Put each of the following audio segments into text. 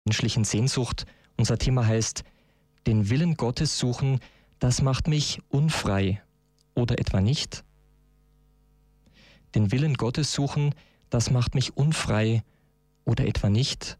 menschlichen Sehnsucht. Unser Thema heißt, den Willen Gottes suchen, das macht mich unfrei. Oder etwa nicht? Den Willen Gottes suchen, das macht mich unfrei. Oder etwa nicht?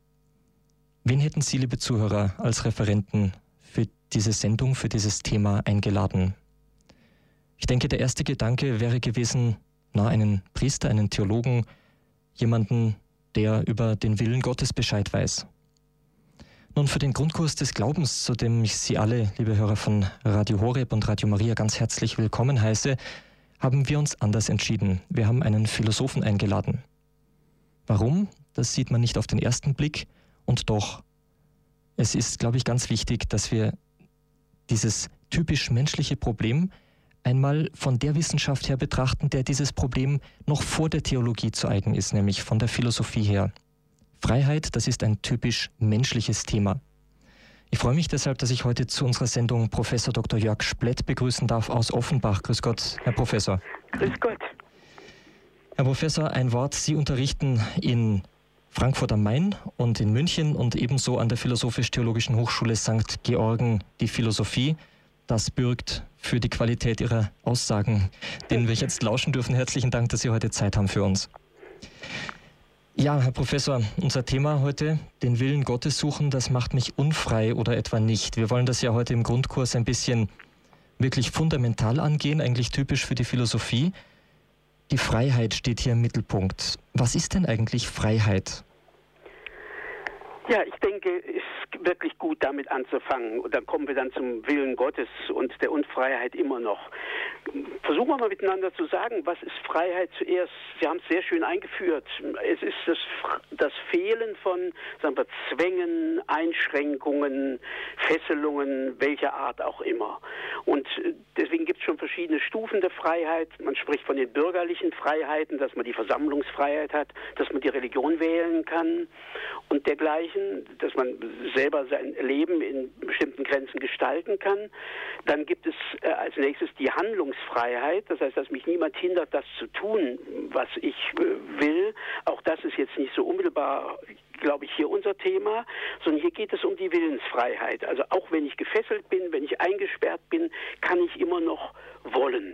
Wen hätten Sie, liebe Zuhörer, als Referenten für diese Sendung, für dieses Thema eingeladen? Ich denke, der erste Gedanke wäre gewesen, einen Priester, einen Theologen, jemanden, der über den Willen Gottes Bescheid weiß. Nun, für den Grundkurs des Glaubens, zu dem ich Sie alle, liebe Hörer von Radio Horeb und Radio Maria, ganz herzlich willkommen heiße, haben wir uns anders entschieden. Wir haben einen Philosophen eingeladen. Warum? Das sieht man nicht auf den ersten Blick. Und doch, es ist, glaube ich, ganz wichtig, dass wir dieses typisch menschliche Problem einmal von der Wissenschaft her betrachten, der dieses Problem noch vor der Theologie zu eigen ist, nämlich von der Philosophie her. Freiheit, das ist ein typisch menschliches Thema. Ich freue mich deshalb, dass ich heute zu unserer Sendung Professor Dr. Jörg Splett begrüßen darf aus Offenbach. Grüß Gott, Herr Professor. Grüß Gott. Herr Professor, ein Wort. Sie unterrichten in Frankfurt am Main und in München und ebenso an der Philosophisch-Theologischen Hochschule St. Georgen die Philosophie. Das bürgt für die Qualität Ihrer Aussagen, denen wir jetzt lauschen dürfen. Herzlichen Dank, dass Sie heute Zeit haben für uns. Ja, Herr Professor, unser Thema heute, den Willen Gottes suchen, das macht mich unfrei oder etwa nicht. Wir wollen das ja heute im Grundkurs ein bisschen wirklich fundamental angehen, eigentlich typisch für die Philosophie. Die Freiheit steht hier im Mittelpunkt. Was ist denn eigentlich Freiheit? Ja, ich denke, es ist wirklich gut, damit anzufangen. Und dann kommen wir dann zum Willen Gottes und der Unfreiheit immer noch. Versuchen wir mal miteinander zu sagen, was ist Freiheit zuerst? Sie haben es sehr schön eingeführt. Es ist das Fehlen von, sagen wir, Zwängen, Einschränkungen, Fesselungen, welcher Art auch immer. Und deswegen gibt es schon verschiedene Stufen der Freiheit. Man spricht von den bürgerlichen Freiheiten, dass man die Versammlungsfreiheit hat, dass man die Religion wählen kann und dergleichen, dass man selber sein Leben in bestimmten Grenzen gestalten kann. Dann gibt es als nächstes die Handlungsfreiheit, das heißt, dass mich niemand hindert, das zu tun, was ich will. Auch das ist jetzt nicht so unmittelbar, glaube ich, hier unser Thema, sondern hier geht es um die Willensfreiheit. Also auch wenn ich gefesselt bin, wenn ich eingesperrt bin, kann ich immer noch wollen.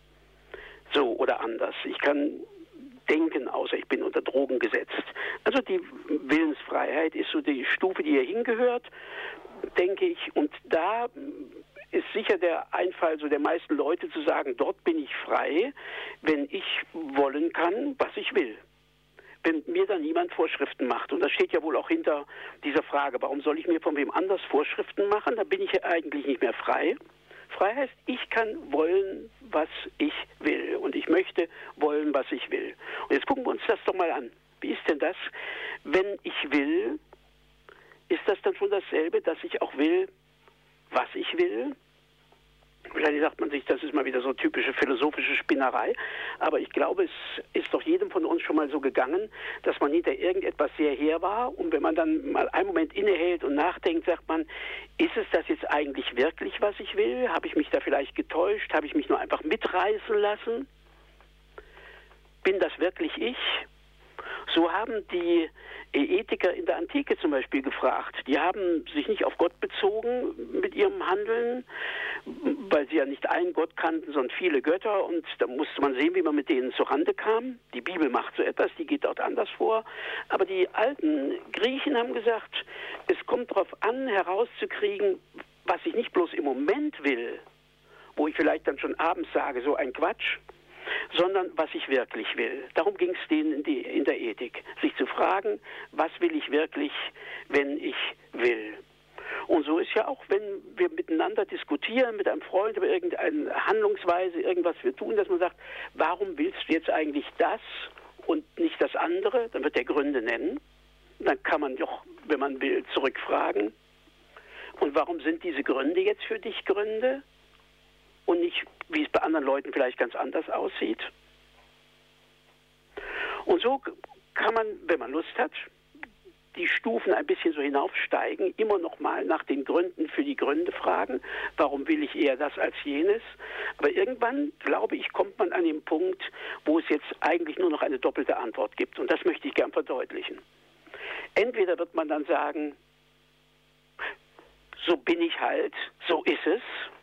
So oder anders. Ich kann denken, außer ich bin unter Drogen gesetzt. Also die Willensfreiheit ist so die Stufe, die hier hingehört, denke ich. Und da ist sicher der Einfall so der meisten Leute zu sagen, dort bin ich frei, wenn ich wollen kann, was ich will. Wenn mir dann niemand Vorschriften macht. Und das steht ja wohl auch hinter dieser Frage, warum soll ich mir von wem anders Vorschriften machen? Da bin ich ja eigentlich nicht mehr frei. Frei heißt, ich kann wollen, was ich will. Und ich möchte wollen, was ich will. Und jetzt gucken wir uns das doch mal an. Wie ist denn das? Wenn ich will, ist das dann schon dasselbe, dass ich auch will, was ich will? Wahrscheinlich sagt man sich, das ist mal wieder so typische philosophische Spinnerei. Aber ich glaube, es ist doch jedem von uns schon mal so gegangen, dass man hinter irgendetwas sehr her war. Und wenn man dann mal einen Moment innehält und nachdenkt, sagt man, ist es das jetzt eigentlich wirklich, was ich will? Habe ich mich da vielleicht getäuscht? Habe ich mich nur einfach mitreißen lassen? Bin das wirklich ich? So haben die Ethiker in der Antike zum Beispiel gefragt. Die haben sich nicht auf Gott bezogen mit ihrem Handeln, weil sie ja nicht einen Gott kannten, sondern viele Götter. Und da musste man sehen, wie man mit denen zurande kam. Die Bibel macht so etwas, die geht dort anders vor. Aber die alten Griechen haben gesagt, es kommt darauf an, herauszukriegen, was ich nicht bloß im Moment will, wo ich vielleicht dann schon abends sage, so ein Quatsch, sondern was ich wirklich will. Darum ging es denen in der Ethik, sich zu fragen, was will ich wirklich, wenn ich will. Und so ist ja auch, wenn wir miteinander diskutieren, mit einem Freund über irgendeine Handlungsweise, irgendwas wir tun, dass man sagt, warum willst du jetzt eigentlich das und nicht das andere? Dann wird der Gründe nennen. Dann kann man doch, wenn man will, zurückfragen. Und warum sind diese Gründe jetzt für dich Gründe? Und nicht, wie es bei anderen Leuten vielleicht ganz anders aussieht. Und so kann man, wenn man Lust hat, die Stufen ein bisschen so hinaufsteigen, immer noch mal nach den Gründen für die Gründe fragen, warum will ich eher das als jenes. Aber irgendwann, glaube ich, kommt man an den Punkt, wo es jetzt eigentlich nur noch eine doppelte Antwort gibt. Und das möchte ich gern verdeutlichen. Entweder wird man dann sagen, so bin ich halt, so ist es.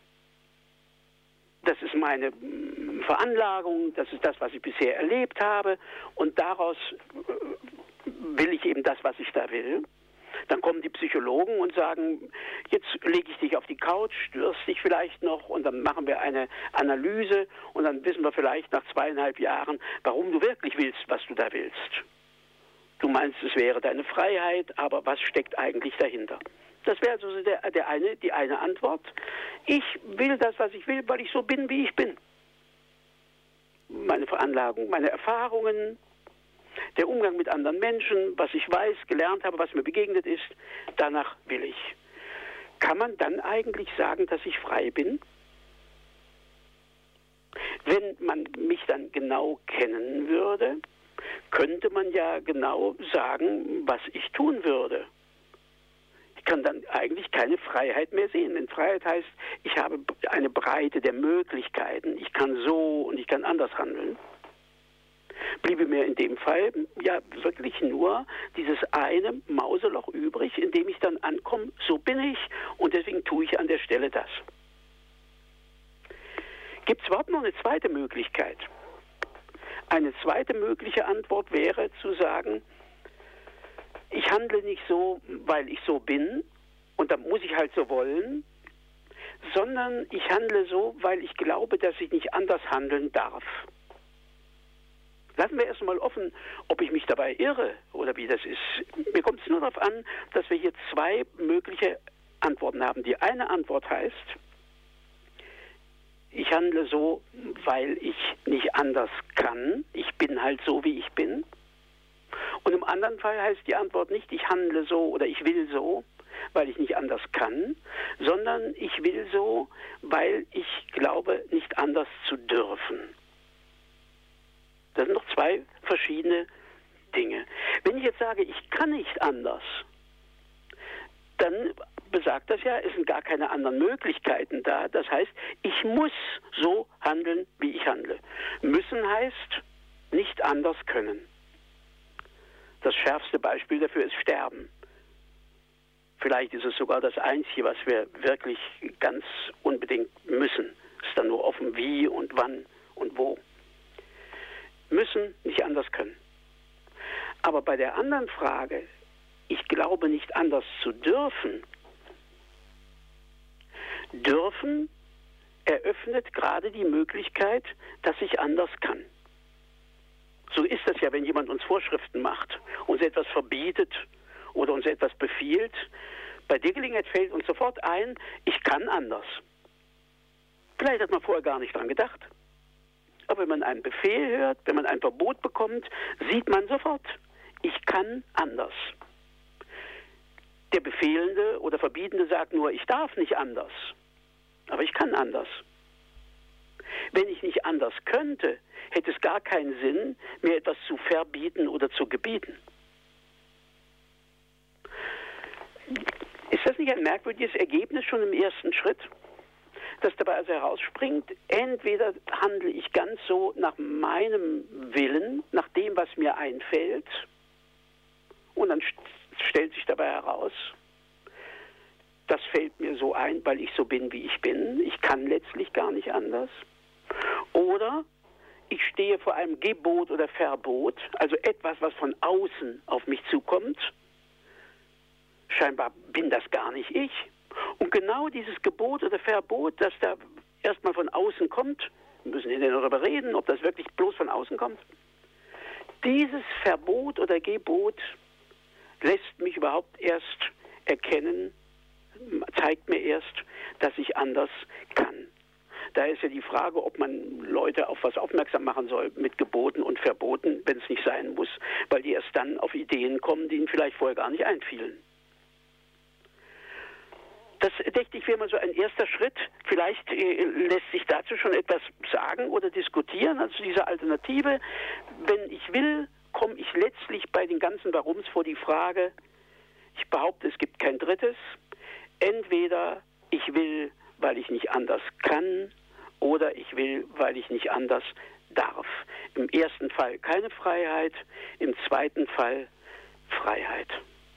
Das ist meine Veranlagung, das ist das, was ich bisher erlebt habe und daraus will ich eben das, was ich da will. Dann kommen die Psychologen und sagen, jetzt lege ich dich auf die Couch, störst dich vielleicht noch und dann machen wir eine Analyse und dann wissen wir vielleicht nach 2,5 Jahren, warum du wirklich willst, was du da willst. Du meinst, es wäre deine Freiheit, aber was steckt eigentlich dahinter? Das wäre also die eine Antwort. Ich will das, was ich will, weil ich so bin, wie ich bin. Meine Veranlagung, meine Erfahrungen, der Umgang mit anderen Menschen, was ich weiß, gelernt habe, was mir begegnet ist, danach will ich. Kann man dann eigentlich sagen, dass ich frei bin? Wenn man mich dann genau kennen würde, könnte man ja genau sagen, was ich tun würde. Ich kann dann eigentlich keine Freiheit mehr sehen. Denn Freiheit heißt, ich habe eine Breite der Möglichkeiten. Ich kann so und ich kann anders handeln. Bliebe mir in dem Fall ja wirklich nur dieses eine Mauseloch übrig, in dem ich dann ankomme, so bin ich und deswegen tue ich an der Stelle das. Gibt es überhaupt noch eine zweite Möglichkeit? Eine zweite mögliche Antwort wäre zu sagen, ich handle nicht so, weil ich so bin und dann muss ich halt so wollen, sondern ich handle so, weil ich glaube, dass ich nicht anders handeln darf. Lassen wir erstmal offen, ob ich mich dabei irre oder wie das ist. Mir kommt es nur darauf an, dass wir hier zwei mögliche Antworten haben. Die eine Antwort heißt, ich handle so, weil ich nicht anders kann. Ich bin halt so, wie ich bin. Und im anderen Fall heißt die Antwort nicht, ich handle so oder ich will so, weil ich nicht anders kann, sondern ich will so, weil ich glaube, nicht anders zu dürfen. Das sind noch zwei verschiedene Dinge. Wenn ich jetzt sage, ich kann nicht anders, dann besagt das ja, es sind gar keine anderen Möglichkeiten da. Das heißt, ich muss so handeln, wie ich handle. Müssen heißt, nicht anders können. Das schärfste Beispiel dafür ist Sterben. Vielleicht ist es sogar das Einzige, was wir wirklich ganz unbedingt müssen. Es ist dann nur offen, wie und wann und wo. Müssen, nicht anders können. Aber bei der anderen Frage, ich glaube nicht anders zu dürfen, dürfen eröffnet gerade die Möglichkeit, dass ich anders kann. So ist das ja, wenn jemand uns Vorschriften macht, uns etwas verbietet oder uns etwas befiehlt. Bei der Gelegenheit fällt uns sofort ein, ich kann anders. Vielleicht hat man vorher gar nicht dran gedacht. Aber wenn man einen Befehl hört, wenn man ein Verbot bekommt, sieht man sofort, ich kann anders. Der Befehlende oder Verbietende sagt nur, ich darf nicht anders. Aber ich kann anders. Wenn ich nicht anders könnte, hätte es gar keinen Sinn, mir etwas zu verbieten oder zu gebieten. Ist das nicht ein merkwürdiges Ergebnis schon im ersten Schritt? Dass dabei also herausspringt, entweder handle ich ganz so nach meinem Willen, nach dem, was mir einfällt, und dann stellt sich dabei heraus, das fällt mir so ein, weil ich so bin, wie ich bin. Ich kann letztlich gar nicht anders. Oder ich stehe vor einem Gebot oder Verbot, also etwas, was von außen auf mich zukommt. Scheinbar bin das gar nicht ich. Und genau dieses Gebot oder Verbot, das da erstmal von außen kommt, wir müssen hinterher darüber reden, ob das wirklich bloß von außen kommt, dieses Verbot oder Gebot lässt mich überhaupt erst erkennen, zeigt mir erst, dass ich anders kann. Da ist ja die Frage, ob man Leute auf was aufmerksam machen soll mit Geboten und Verboten, wenn es nicht sein muss, weil die erst dann auf Ideen kommen, die ihnen vielleicht vorher gar nicht einfielen. Das dächte ich, wäre mal so ein erster Schritt. Vielleicht lässt sich dazu schon etwas sagen oder diskutieren. Also diese Alternative, wenn ich will, komme ich letztlich bei den ganzen Warums vor die Frage, ich behaupte, es gibt kein drittes. Entweder ich will, weil ich nicht anders kann, oder ich will, weil ich nicht anders darf. Im ersten Fall keine Freiheit, im zweiten Fall Freiheit.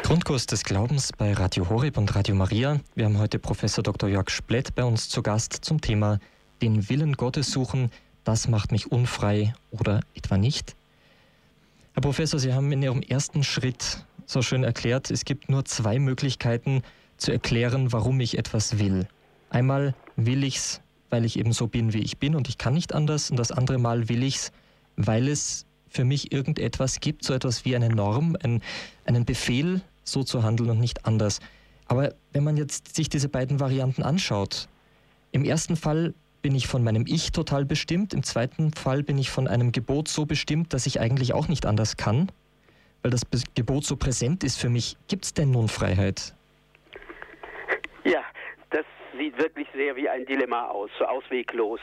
Grundkurs des Glaubens bei Radio Horeb und Radio Maria. Wir haben heute Professor Dr. Jörg Splett bei uns zu Gast zum Thema den Willen Gottes suchen, das macht mich unfrei oder etwa nicht. Herr Professor, Sie haben in Ihrem ersten Schritt so schön erklärt, es gibt nur zwei Möglichkeiten zu erklären, warum ich etwas will. Einmal will ich es, weil ich eben so bin, wie ich bin und ich kann nicht anders. Und das andere Mal will ich es, weil es für mich irgendetwas gibt, so etwas wie eine Norm, einen Befehl, so zu handeln und nicht anders. Aber wenn man jetzt sich diese beiden Varianten anschaut, im ersten Fall bin ich von meinem Ich total bestimmt, im zweiten Fall bin ich von einem Gebot so bestimmt, dass ich eigentlich auch nicht anders kann, weil das Gebot so präsent ist für mich. Gibt es denn nun Freiheit? Ja, das sieht wirklich sehr wie ein Dilemma aus, so ausweglos.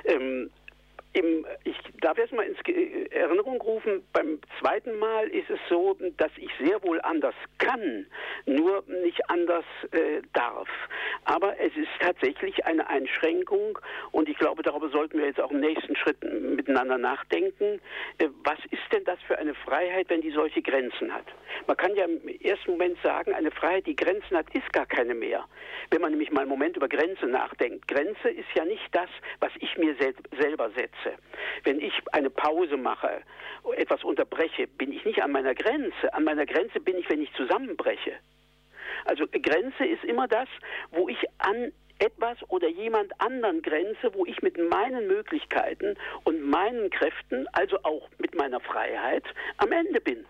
Ich darf erst mal in Erinnerung rufen, beim zweiten Mal ist es so, dass ich sehr wohl anders kann, nur nicht anders darf. Aber es ist tatsächlich eine Einschränkung und ich glaube, darüber sollten wir jetzt auch im nächsten Schritt miteinander nachdenken. Was ist denn das für eine Freiheit, wenn die solche Grenzen hat? Man kann ja im ersten Moment sagen, eine Freiheit, die Grenzen hat, ist gar keine mehr. Wenn man nämlich mal einen Moment über Grenze nachdenkt. Grenze ist ja nicht das, was ich mir selber setze. Wenn ich eine Pause mache, etwas unterbreche, bin ich nicht an meiner Grenze. An meiner Grenze bin ich, wenn ich zusammenbreche. Also Grenze ist immer das, wo ich an etwas oder jemand anderen grenze, wo ich mit meinen Möglichkeiten und meinen Kräften, also auch mit meiner Freiheit, am Ende bin.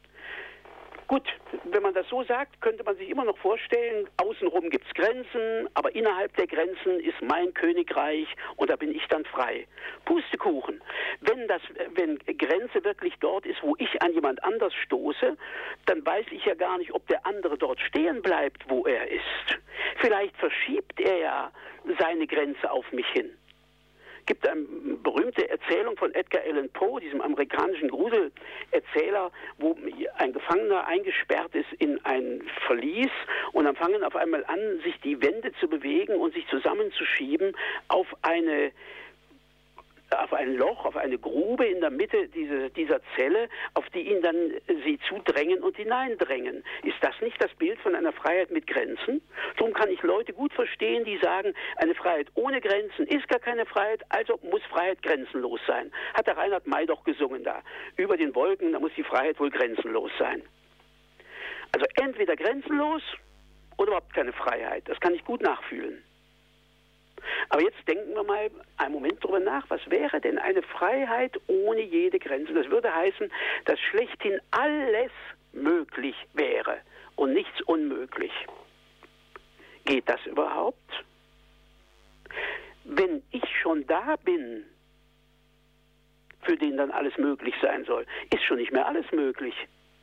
Gut, wenn man das so sagt, könnte man sich immer noch vorstellen, außenrum gibt es Grenzen, aber innerhalb der Grenzen ist mein Königreich und da bin ich dann frei. Pustekuchen. Wenn Grenze wirklich dort ist, wo ich an jemand anders stoße, dann weiß ich ja gar nicht, ob der andere dort stehen bleibt, wo er ist. Vielleicht verschiebt er ja seine Grenze auf mich hin. Es gibt eine berühmte Erzählung von Edgar Allan Poe, diesem amerikanischen Gruselerzähler, wo ein Gefangener eingesperrt ist in ein Verlies und dann fangen auf einmal an, sich die Wände zu bewegen und sich zusammenzuschieben auf ein Loch, auf eine Grube in der Mitte dieser Zelle, auf die ihn dann sie zudrängen und hineindrängen. Ist das nicht das Bild von einer Freiheit mit Grenzen? Darum kann ich Leute gut verstehen, die sagen, eine Freiheit ohne Grenzen ist gar keine Freiheit, also muss Freiheit grenzenlos sein. Hat der Reinhard May doch gesungen da. Über den Wolken, da muss die Freiheit wohl grenzenlos sein. Also entweder grenzenlos oder überhaupt keine Freiheit. Das kann ich gut nachfühlen. Aber jetzt denken wir mal einen Moment drüber nach, was wäre denn eine Freiheit ohne jede Grenze? Das würde heißen, dass schlechthin alles möglich wäre und nichts unmöglich. Geht das überhaupt? Wenn ich schon da bin, für den dann alles möglich sein soll, ist schon nicht mehr alles möglich.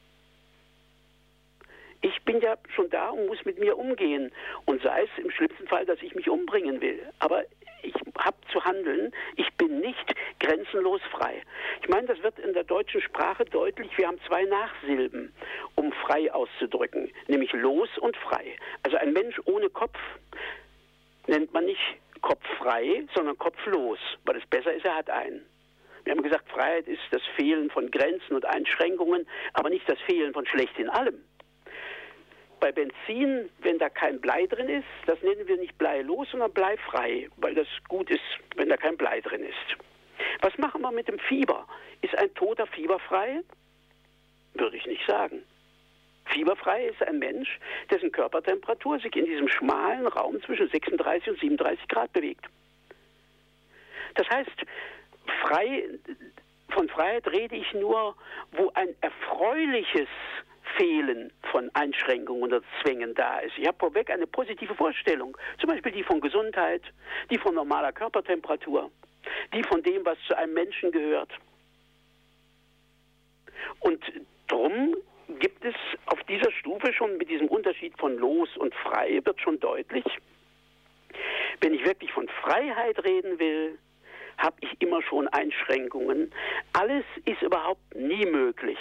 Ich bin ja schon da und muss mit mir umgehen. Und sei es im schlimmsten Fall, dass ich mich umbringen will. Aber ich habe zu handeln. Ich bin nicht grenzenlos frei. Ich meine, das wird in der deutschen Sprache deutlich. Wir haben zwei Nachsilben, um frei auszudrücken. Nämlich los und frei. Also ein Mensch ohne Kopf nennt man nicht kopffrei, sondern kopflos. Weil es besser ist, er hat einen. Wir haben gesagt, Freiheit ist das Fehlen von Grenzen und Einschränkungen, aber nicht das Fehlen von schlechthin allem. Bei Benzin, wenn da kein Blei drin ist, das nennen wir nicht bleilos, sondern bleifrei, weil das gut ist, wenn da kein Blei drin ist. Was machen wir mit dem Fieber? Ist ein Toter fieberfrei? Würde ich nicht sagen. Fieberfrei ist ein Mensch, dessen Körpertemperatur sich in diesem schmalen Raum zwischen 36 und 37 Grad bewegt. Das heißt, von Freiheit rede ich nur, wo ein erfreuliches Fehlen von Einschränkungen oder Zwängen da ist. Ich habe vorweg eine positive Vorstellung, zum Beispiel die von Gesundheit, die von normaler Körpertemperatur, die von dem, was zu einem Menschen gehört. Und drum gibt es auf dieser Stufe schon mit diesem Unterschied von los und frei, wird schon deutlich, wenn ich wirklich von Freiheit reden will, habe ich immer schon Einschränkungen. Alles ist überhaupt nie möglich.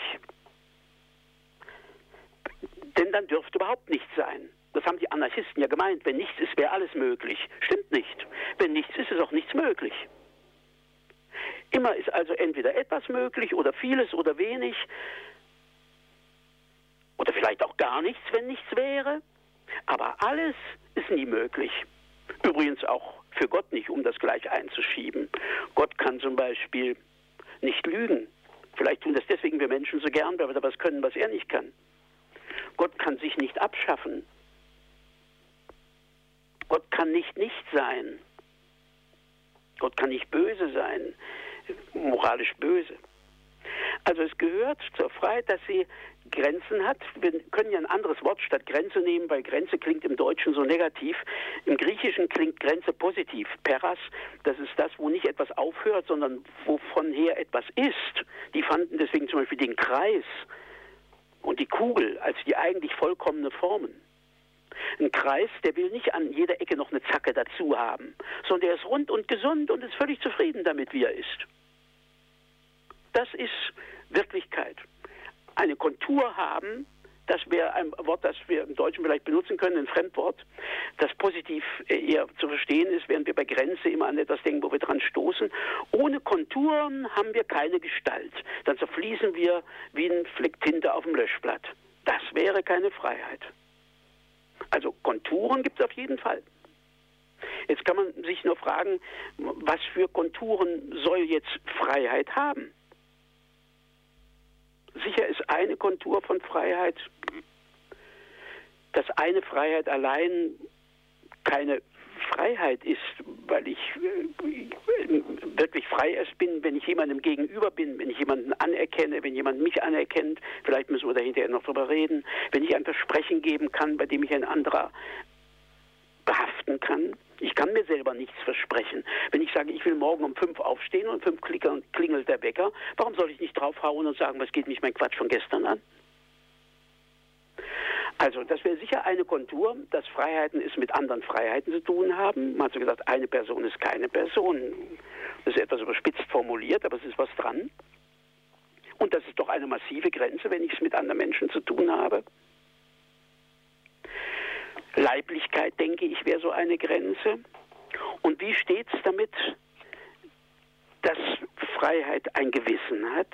Denn dann dürfte überhaupt nichts sein. Das haben die Anarchisten ja gemeint. Wenn nichts ist, wäre alles möglich. Stimmt nicht. Wenn nichts ist, ist auch nichts möglich. Immer ist also entweder etwas möglich oder vieles oder wenig. Oder vielleicht auch gar nichts, wenn nichts wäre. Aber alles ist nie möglich. Übrigens auch für Gott nicht, um das gleich einzuschieben. Gott kann zum Beispiel nicht lügen. Vielleicht tun das deswegen wir Menschen so gern, weil wir da was können, was er nicht kann. Gott kann sich nicht abschaffen. Gott kann nicht sein. Gott kann nicht böse sein, moralisch böse. Also es gehört zur Freiheit, dass sie Grenzen hat. Wir können ja ein anderes Wort statt Grenze nehmen, weil Grenze klingt im Deutschen so negativ. Im Griechischen klingt Grenze positiv. Peras, das ist das, wo nicht etwas aufhört, sondern wovon her etwas ist. Die fanden deswegen zum Beispiel den Kreis und die Kugel als die eigentlich vollkommene Formen. Ein Kreis, der will nicht an jeder Ecke noch eine Zacke dazu haben, sondern der ist rund und gesund und ist völlig zufrieden damit, wie er ist. Das ist Wirklichkeit. Eine Kontur haben, das wäre ein Wort, das wir im Deutschen vielleicht benutzen können, ein Fremdwort, das positiv eher zu verstehen ist, während wir bei Grenze immer an etwas denken, wo wir dran stoßen. Ohne Konturen haben wir keine Gestalt. Dann zerfließen wir wie ein Fleck Tinte auf dem Löschblatt. Das wäre keine Freiheit. Also Konturen gibt es auf jeden Fall. Jetzt kann man sich nur fragen, was für Konturen soll jetzt Freiheit haben? Sicher ist eine Kontur von Freiheit, dass eine Freiheit allein keine Freiheit ist, weil ich wirklich frei erst bin, wenn ich jemandem gegenüber bin, wenn ich jemanden anerkenne, wenn jemand mich anerkennt, vielleicht müssen wir da hinterher noch drüber reden, wenn ich ein Versprechen geben kann, bei dem ich ein anderer behaften kann. Ich kann mir selber nichts versprechen. Wenn ich sage, ich will morgen um 5 aufstehen und 5 klingelt der Wecker, warum soll ich nicht draufhauen und sagen, was geht mich mein Quatsch von gestern an? Also das wäre sicher eine Kontur, dass Freiheiten es mit anderen Freiheiten zu tun haben. Man hat so gesagt, eine Person ist keine Person. Das ist etwas überspitzt formuliert, aber es ist was dran. Und das ist doch eine massive Grenze, wenn ich es mit anderen Menschen zu tun habe. Leiblichkeit, denke ich, wäre so eine Grenze. Und wie steht es damit, dass Freiheit ein Gewissen hat?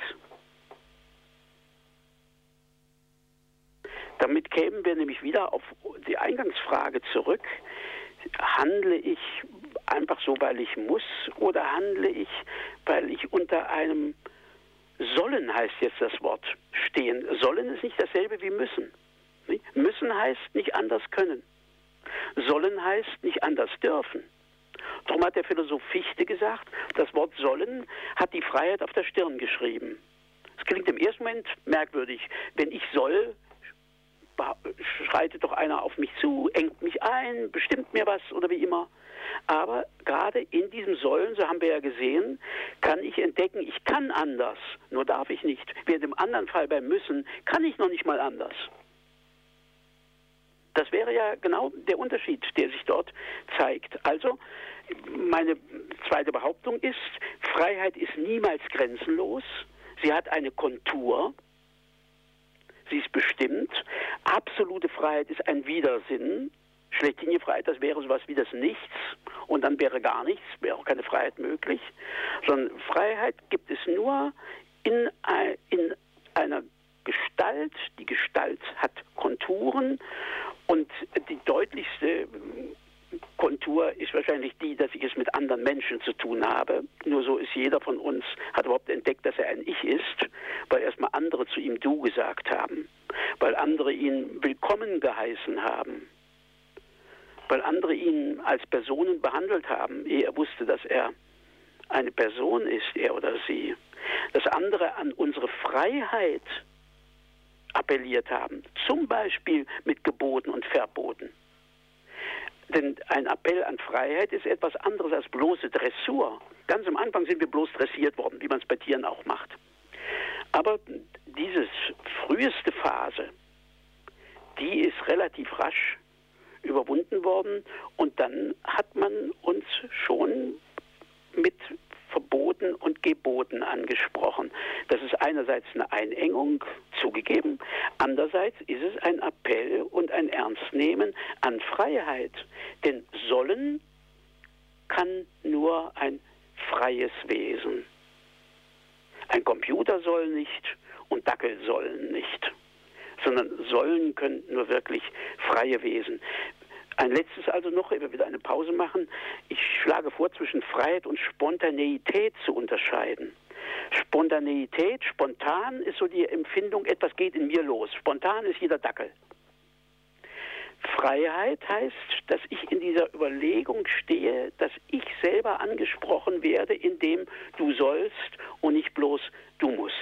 Damit kämen wir nämlich wieder auf die Eingangsfrage zurück. Handle ich einfach so, weil ich muss, oder handle ich, weil ich unter einem Sollen, heißt jetzt das Wort, stehen? Sollen ist nicht dasselbe wie müssen. Müssen heißt nicht anders können. Sollen heißt nicht anders dürfen. Darum hat der Philosoph Fichte gesagt, das Wort sollen hat die Freiheit auf der Stirn geschrieben. Es klingt im ersten Moment merkwürdig. Wenn ich soll, schreitet doch einer auf mich zu, engt mich ein, bestimmt mir was oder wie immer. Aber gerade in diesem Sollen, so haben wir ja gesehen, kann ich entdecken, ich kann anders, nur darf ich nicht. Während im anderen Fall beim Müssen kann ich noch nicht mal anders. Das wäre ja genau der Unterschied, der sich dort zeigt. Also, meine zweite Behauptung ist, Freiheit ist niemals grenzenlos. Sie hat eine Kontur. Sie ist bestimmt. Absolute Freiheit ist ein Widersinn. Schlechthinige Freiheit, das wäre sowas wie das Nichts. Und dann wäre gar nichts, wäre auch keine Freiheit möglich. Sondern Freiheit gibt es nur in einer Gestalt. Die Gestalt hat Konturen. Und die deutlichste Kontur ist wahrscheinlich die, dass ich es mit anderen Menschen zu tun habe. Nur so ist jeder von uns, hat überhaupt entdeckt, dass er ein Ich ist, weil erstmal andere zu ihm Du gesagt haben, weil andere ihn willkommen geheißen haben, weil andere ihn als Personen behandelt haben, ehe er wusste, dass er eine Person ist, er oder sie. Dass andere an unsere Freiheit appelliert haben, zum Beispiel mit Geboten und Verboten. Denn ein Appell an Freiheit ist etwas anderes als bloße Dressur. Ganz am Anfang sind wir bloß dressiert worden, wie man es bei Tieren auch macht. Aber diese früheste Phase, die ist relativ rasch überwunden worden und dann hat man uns schon mit Verboten und Geboten angesprochen. Das ist einerseits eine Einengung, zugegeben, andererseits ist es ein Appell und ein Ernstnehmen an Freiheit. Denn sollen kann nur ein freies Wesen. Ein Computer soll nicht und Dackel sollen nicht. sondern sollen können nur wirklich freie Wesen. Ein letztes also noch, ehe wir wieder eine Pause machen. Ich schlage vor, zwischen Freiheit und Spontaneität zu unterscheiden. Spontaneität, spontan ist so die Empfindung, etwas geht in mir los. Spontan ist jeder Dackel. Freiheit heißt, dass ich in dieser Überlegung stehe, dass ich selber angesprochen werde, indem du sollst und nicht bloß du musst.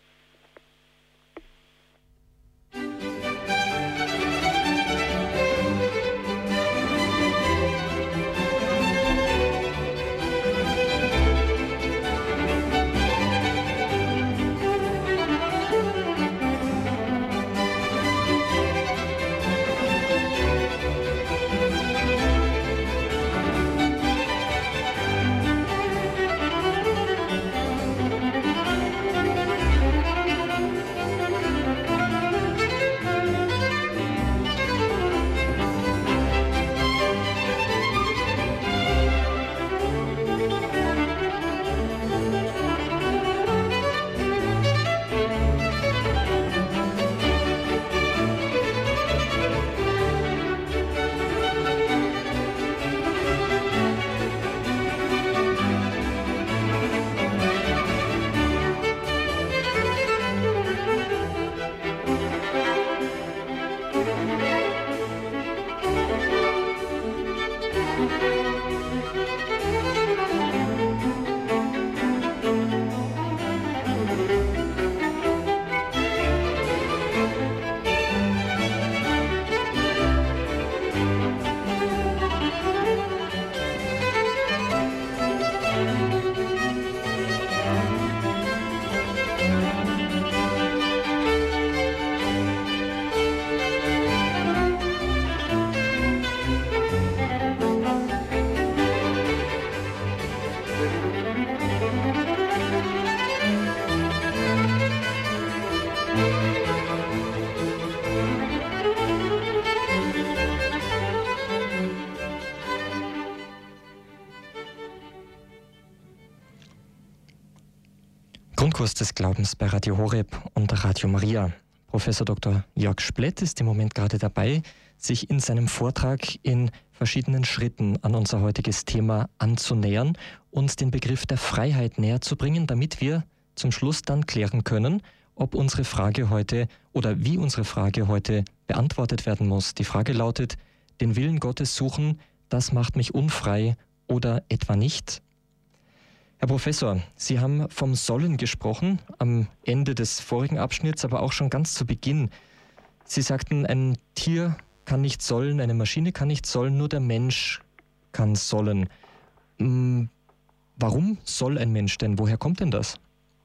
Grundkurs des Glaubens bei Radio Horeb und Radio Maria. Professor Dr. Jörg Splett ist im Moment gerade dabei, sich in seinem Vortrag in verschiedenen Schritten an unser heutiges Thema anzunähern und den Begriff der Freiheit näher zu bringen, damit wir zum Schluss dann klären können, ob unsere Frage heute oder wie unsere Frage heute beantwortet werden muss. Die Frage lautet: Den Willen Gottes suchen, das macht mich unfrei oder etwa nicht? Herr Professor, Sie haben vom Sollen gesprochen, am Ende des vorigen Abschnitts, aber auch schon ganz zu Beginn. Sie sagten, ein Tier kann nicht sollen, eine Maschine kann nicht sollen, nur der Mensch kann sollen. Warum soll ein Mensch denn? Woher kommt denn das?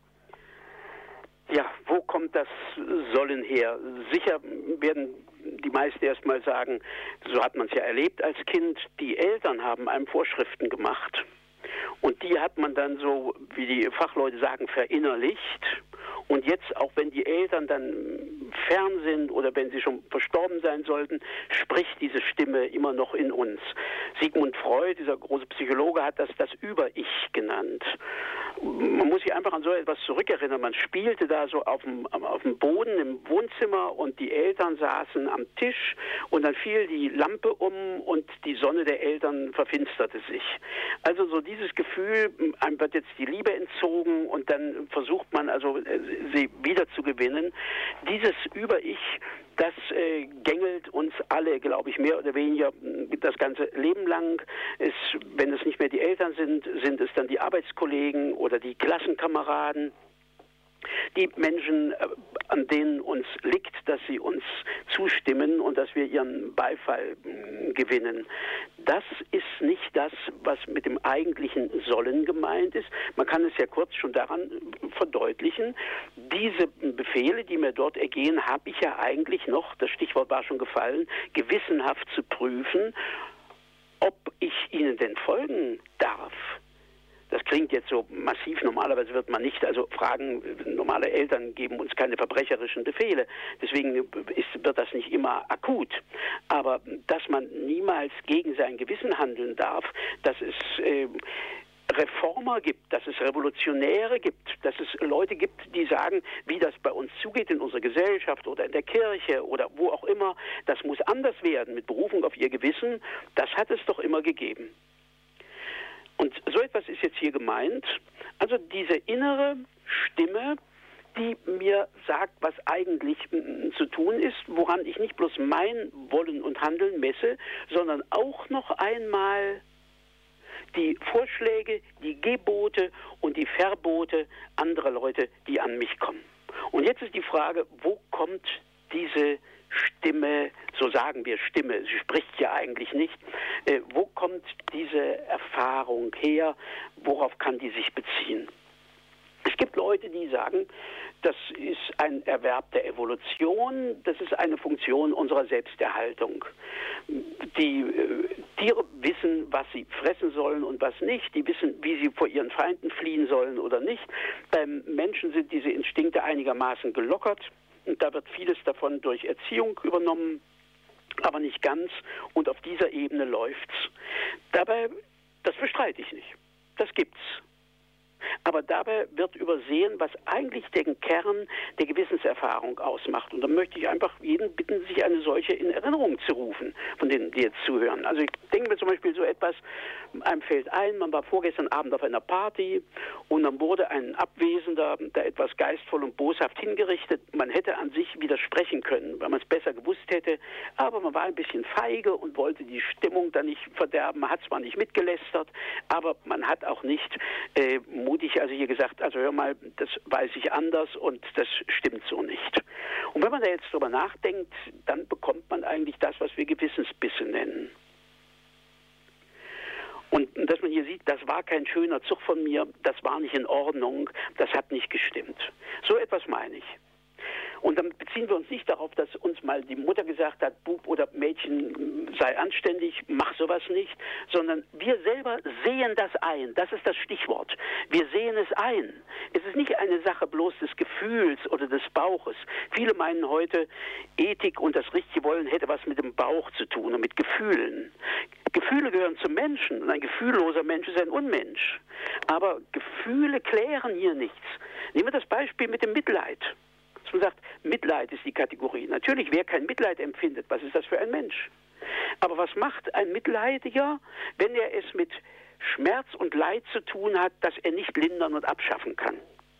Ja, wo kommt das Sollen her? Sicher werden die meisten erst mal sagen, so hat man es ja erlebt als Kind, die Eltern haben einem Vorschriften gemacht. Und die hat man dann so, wie die Fachleute sagen, verinnerlicht. Und jetzt, auch wenn die Eltern dann fern sind oder wenn sie schon verstorben sein sollten, spricht diese Stimme immer noch in uns. Sigmund Freud, dieser große Psychologe, hat das Über-Ich genannt. Man muss sich einfach an so etwas zurückerinnern. Man spielte da so auf dem Boden im Wohnzimmer und die Eltern saßen am Tisch und dann fiel die Lampe um und die Sonne der Eltern verfinsterte sich. Also so dieses Gefühl, einem wird jetzt die Liebe entzogen und dann versucht man also sie wieder zu gewinnen. Dieses Über-Ich, das gängelt uns alle, glaube ich, mehr oder weniger das ganze Leben lang. Wenn es nicht mehr die Eltern sind, sind es dann die Arbeitskollegen oder die Klassenkameraden. Die Menschen, an denen uns liegt, dass sie uns zustimmen und dass wir ihren Beifall gewinnen. Das ist nicht das, was mit dem eigentlichen Sollen gemeint ist. Man kann es ja kurz schon daran verdeutlichen. Diese Befehle, die mir dort ergehen, habe ich ja eigentlich noch, das Stichwort war schon gefallen, gewissenhaft zu prüfen, ob ich ihnen denn folgen darf. Das klingt jetzt so massiv, normalerweise wird man nicht, also fragen, normale Eltern geben uns keine verbrecherischen Befehle, deswegen wird das nicht immer akut. Aber dass man niemals gegen sein Gewissen handeln darf, das ist Reformer gibt, dass es Revolutionäre gibt, dass es Leute gibt, die sagen, wie das bei uns zugeht in unserer Gesellschaft oder in der Kirche oder wo auch immer, das muss anders werden mit Berufung auf ihr Gewissen, das hat es doch immer gegeben. Und so etwas ist jetzt hier gemeint, also diese innere Stimme, die mir sagt, was eigentlich zu tun ist, woran ich nicht bloß mein Wollen und Handeln messe, sondern auch noch einmal die Vorschläge, die Gebote und die Verbote anderer Leute, die an mich kommen. Und jetzt ist die Frage, wo kommt diese Stimme, so sagen wir Stimme, sie spricht ja eigentlich nicht, wo kommt diese Erfahrung her, worauf kann die sich beziehen? Es gibt Leute, die sagen, das ist ein Erwerb der Evolution, das ist eine Funktion unserer Selbsterhaltung. Die Tiere wissen, was sie fressen sollen und was nicht, die wissen, wie sie vor ihren Feinden fliehen sollen oder nicht. Beim Menschen sind diese Instinkte einigermaßen gelockert und da wird vieles davon durch Erziehung übernommen, aber nicht ganz, und auf dieser Ebene läuft's. Dabei, das bestreite ich nicht, das gibt's. Aber dabei wird übersehen, was eigentlich den Kern der Gewissenserfahrung ausmacht. Und da möchte ich einfach jeden bitten, sich eine solche in Erinnerung zu rufen, von denen, die jetzt zuhören. Also ich denke mir zum Beispiel so etwas, einem fällt ein, man war vorgestern Abend auf einer Party und dann wurde ein Abwesender da etwas geistvoll und boshaft hingerichtet. Man hätte an sich widersprechen können, weil man es besser gewusst hätte, aber man war ein bisschen feige und wollte die Stimmung da nicht verderben. Man hat zwar nicht mitgelästert, aber man hat auch nicht mutig also hier gesagt, also hör mal, das weiß ich anders und das stimmt so nicht. Und wenn man da jetzt drüber nachdenkt, dann bekommt man eigentlich das, was wir Gewissensbisse nennen. Und dass man hier sieht, das war kein schöner Zug von mir, das war nicht in Ordnung, das hat nicht gestimmt. So etwas meine ich. Und dann beziehen wir uns nicht darauf, dass uns mal die Mutter gesagt hat, Bub oder Mädchen, sei anständig, mach sowas nicht, sondern wir selber sehen das ein. Das ist das Stichwort. Wir sehen es ein. Es ist nicht eine Sache bloß des Gefühls oder des Bauches. Viele meinen heute, Ethik und das richtige Wollen hätte was mit dem Bauch zu tun und mit Gefühlen. Gefühle gehören zum Menschen und ein gefühlloser Mensch ist ein Unmensch. Aber Gefühle klären hier nichts. Nehmen wir das Beispiel mit dem Mitleid. Dass man sagt, Mitleid ist die Kategorie. Natürlich, wer kein Mitleid empfindet, was ist das für ein Mensch? Aber was macht ein Mitleidiger, wenn er es mit Schmerz und Leid zu tun hat, das er nicht lindern und abschaffen kann?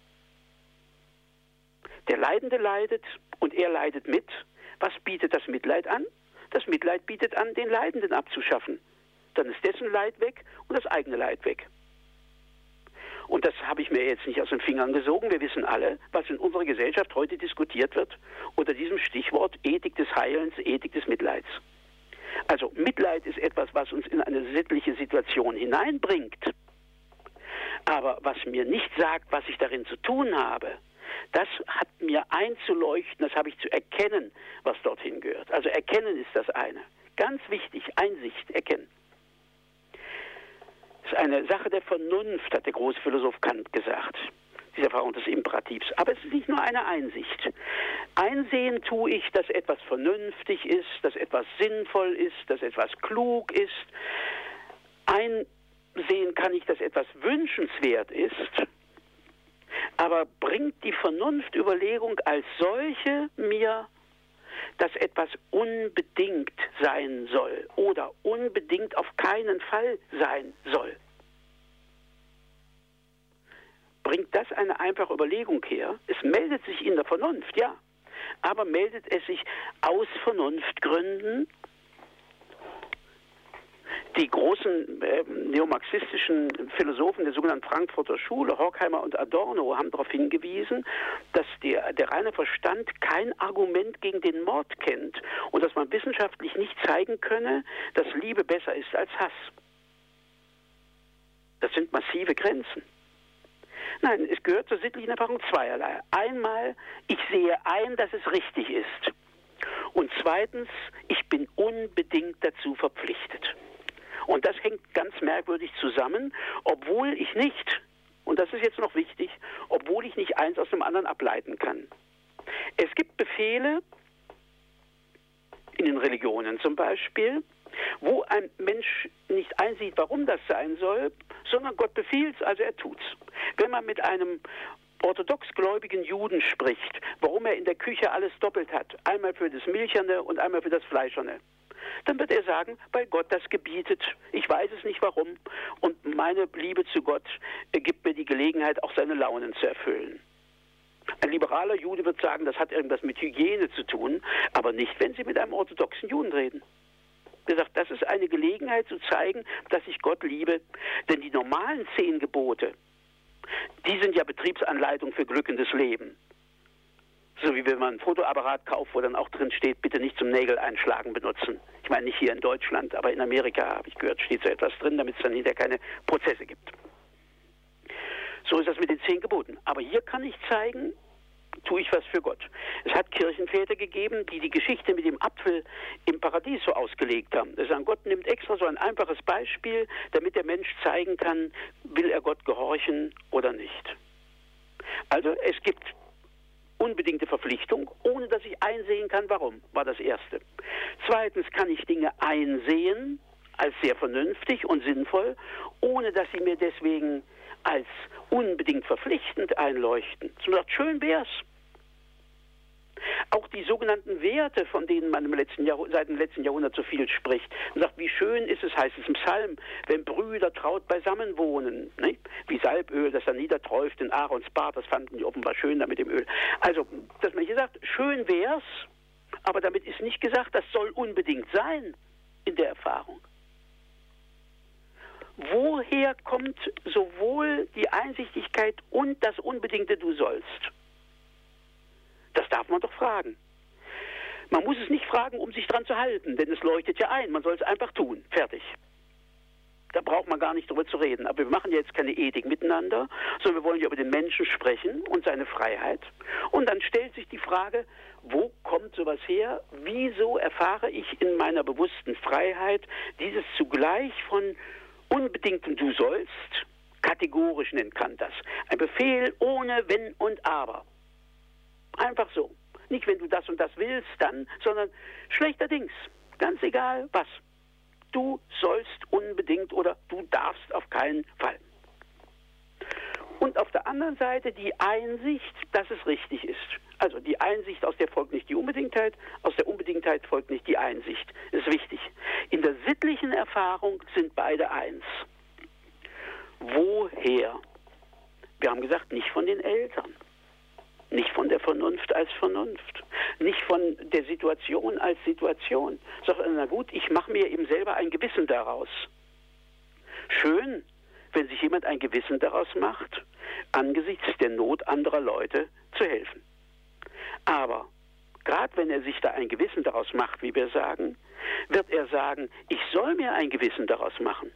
Der Leidende leidet und er leidet mit. Was bietet das Mitleid an? Das Mitleid bietet an, den Leidenden abzuschaffen. Dann ist dessen Leid weg und das eigene Leid weg. Und das habe ich mir jetzt nicht aus den Fingern gesogen. Wir wissen alle, was in unserer Gesellschaft heute diskutiert wird unter diesem Stichwort Ethik des Heilens, Ethik des Mitleids. Also Mitleid ist etwas, was uns in eine sittliche Situation hineinbringt. Aber was mir nicht sagt, was ich darin zu tun habe, das hat mir einzuleuchten, das habe ich zu erkennen, was dorthin gehört. Also erkennen ist das eine. Ganz wichtig, Einsicht, erkennen. Das ist eine Sache der Vernunft, hat der große Philosoph Kant gesagt, diese Erfahrung des Imperativs. Aber es ist nicht nur eine Einsicht. Einsehen tue ich, dass etwas vernünftig ist, dass etwas sinnvoll ist, dass etwas klug ist. Einsehen kann ich, dass etwas wünschenswert ist. Aber bringt die Vernunftüberlegung als solche mir, dass etwas unbedingt sein soll oder unbedingt auf keinen Fall sein soll? Bringt das eine einfache Überlegung her? Es meldet sich in der Vernunft, ja. Aber meldet es sich aus Vernunftgründen? Die großen neomarxistischen Philosophen der sogenannten Frankfurter Schule, Horkheimer und Adorno, haben darauf hingewiesen, dass der reine Verstand kein Argument gegen den Mord kennt und dass man wissenschaftlich nicht zeigen könne, dass Liebe besser ist als Hass. Das sind massive Grenzen. Nein, es gehört zur sittlichen Erfahrung zweierlei. Einmal, ich sehe ein, dass es richtig ist. Und zweitens, ich bin unbedingt dazu verpflichtet. Und das hängt ganz merkwürdig zusammen, obwohl ich nicht, und das ist jetzt noch wichtig, obwohl ich nicht eins aus dem anderen ableiten kann. Es gibt Befehle, in den Religionen zum Beispiel, wo ein Mensch nicht einsieht, warum das sein soll, sondern Gott befiehlt es, also er tut's. Wenn man mit einem orthodoxgläubigen Juden spricht, warum er in der Küche alles doppelt hat, einmal für das Milcherne und einmal für das Fleischerne, dann wird er sagen, weil Gott das gebietet. Ich weiß es nicht warum. Und meine Liebe zu Gott gibt mir die Gelegenheit, auch seine Launen zu erfüllen. Ein liberaler Jude wird sagen, das hat irgendwas mit Hygiene zu tun, aber nicht, wenn Sie mit einem orthodoxen Juden reden. Er sagt, das ist eine Gelegenheit zu zeigen, dass ich Gott liebe. Denn die normalen 10 Gebote, die sind ja Betriebsanleitung für glückendes Leben. So wie wenn man ein Fotoapparat kauft, wo dann auch drin steht, bitte nicht zum Nägel einschlagen benutzen. Ich meine nicht hier in Deutschland, aber in Amerika, habe ich gehört, steht so etwas drin, damit es dann hinterher keine Prozesse gibt. So ist das mit den 10 Geboten. Aber hier kann ich zeigen, tue ich was für Gott. Es hat Kirchenväter gegeben, die die Geschichte mit dem Apfel im Paradies so ausgelegt haben. Sie sagen, Gott nimmt extra so ein einfaches Beispiel, damit der Mensch zeigen kann, will er Gott gehorchen oder nicht. Also es gibt unbedingte Verpflichtung, ohne dass ich einsehen kann, warum, war das Erste. Zweitens kann ich Dinge einsehen als sehr vernünftig und sinnvoll, ohne dass sie mir deswegen als unbedingt verpflichtend einleuchten. Zum Beispiel, schön wär's. Auch die sogenannten Werte, von denen man seit dem letzten Jahrhundert so viel spricht. Man sagt, wie schön ist es, heißt es im Psalm, wenn Brüder traut beisammen wohnen. Ne? Wie Salböl, das dann niederträuft in Aarons Bart, das fanden die offenbar schön da mit dem Öl. Also, dass man hier sagt, schön wär's, aber damit ist nicht gesagt, das soll unbedingt sein in der Erfahrung. Woher kommt sowohl die Einsichtigkeit und das unbedingte Du sollst? Das darf man doch fragen. Man muss es nicht fragen, um sich dran zu halten, denn es leuchtet ja ein. Man soll es einfach tun. Fertig. Da braucht man gar nicht drüber zu reden. Aber wir machen ja jetzt keine Ethik miteinander, sondern wir wollen ja über den Menschen sprechen und seine Freiheit. Und dann stellt sich die Frage, wo kommt sowas her? Wieso erfahre ich in meiner bewussten Freiheit dieses zugleich von unbedingtem Du sollst, kategorisch nennt Kant das. Ein Befehl ohne Wenn und Aber. Einfach so. Nicht, wenn du das und das willst, dann, sondern schlechterdings. Ganz egal was. Du sollst unbedingt oder du darfst auf keinen Fall. Und auf der anderen Seite die Einsicht, dass es richtig ist. Also die Einsicht, aus der folgt nicht die Unbedingtheit, aus der Unbedingtheit folgt nicht die Einsicht. Das ist wichtig. In der sittlichen Erfahrung sind beide eins. Woher? Wir haben gesagt, nicht von den Eltern. Nicht von der Vernunft als Vernunft. Nicht von der Situation als Situation. Sagt, na gut, ich mache mir eben selber ein Gewissen daraus. Schön, wenn sich jemand ein Gewissen daraus macht, angesichts der Not anderer Leute zu helfen. Aber gerade wenn er sich da ein Gewissen daraus macht, wie wir sagen, wird er sagen, ich soll mir ein Gewissen daraus machen.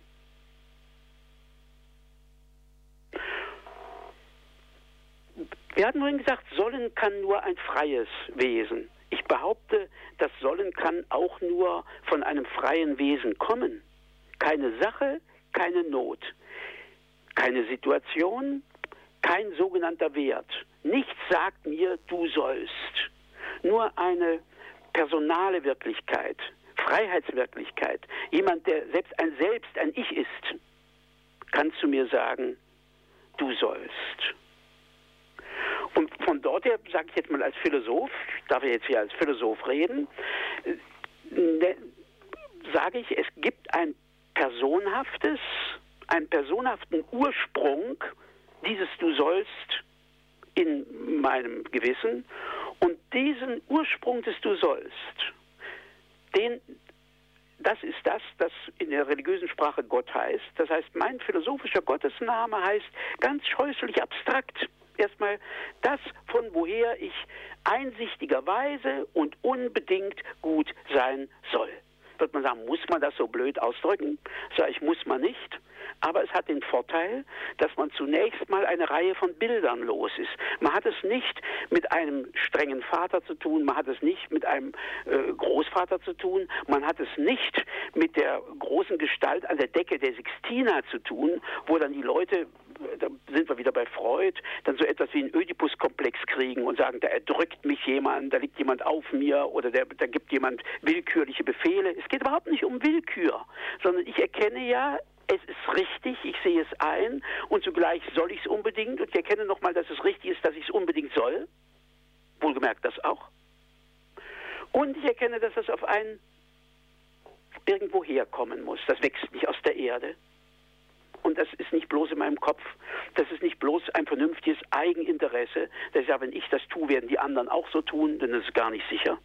Wir hatten vorhin gesagt, Sollen kann nur ein freies Wesen. Ich behaupte, das Sollen kann auch nur von einem freien Wesen kommen. Keine Sache, keine Not, keine Situation, kein sogenannter Wert. Nichts sagt mir, du sollst. Nur eine personale Wirklichkeit, Freiheitswirklichkeit. Jemand, der selbst, ein Ich ist, kann zu mir sagen, du sollst. Und von dort her, sage ich jetzt mal als Philosoph, ich darf jetzt hier als Philosoph reden, sage ich, es gibt einen personhaften Ursprung dieses Du sollst in meinem Gewissen. Und diesen Ursprung des Du sollst, das ist das in der religiösen Sprache Gott heißt. Das heißt, mein philosophischer Gottesname heißt ganz scheußlich abstrakt. Erstmal das, von woher ich einsichtigerweise und unbedingt gut sein soll. Wird man sagen, muss man das so blöd ausdrücken? Sag ich, muss man nicht. Aber es hat den Vorteil, dass man zunächst mal eine Reihe von Bildern los ist. Man hat es nicht mit einem strengen Vater zu tun, man hat es nicht mit einem Großvater zu tun, man hat es nicht mit der großen Gestalt an der Decke der Sixtina zu tun, wo dann die Leute da sind wir wieder bei Freud, dann so etwas wie einen Ödipus-Komplex kriegen und sagen, da erdrückt mich jemand, da liegt jemand auf mir oder da gibt jemand willkürliche Befehle. Es geht überhaupt nicht um Willkür, sondern ich erkenne ja, es ist richtig, ich sehe es ein und zugleich soll ich es unbedingt und ich erkenne nochmal, dass es richtig ist, dass ich es unbedingt soll. Wohlgemerkt das auch. Und ich erkenne, dass das auf einen irgendwo herkommen muss. Das wächst nicht aus der Erde. Und das ist nicht bloß in meinem Kopf. Das ist nicht bloß ein vernünftiges Eigeninteresse. Das ist ja, wenn ich das tue, werden die anderen auch so tun, denn das ist gar nicht sicher.